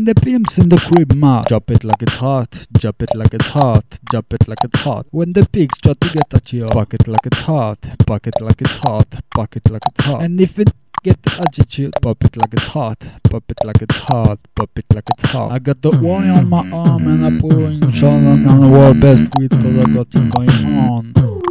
When the pimp's in the crib, ma, drop it like it's hot, drop it like it's hot, drop it like it's hot. When the pigs try to get at you, pack it like it's hot, pack it like it's hot, pack it like it's hot. And if it get the attitude, pop it like it's hot, pop it like it's hot, pop it like it's hot. I got the one on my arm and I put it in shoulder and the world best with cause I got it going on.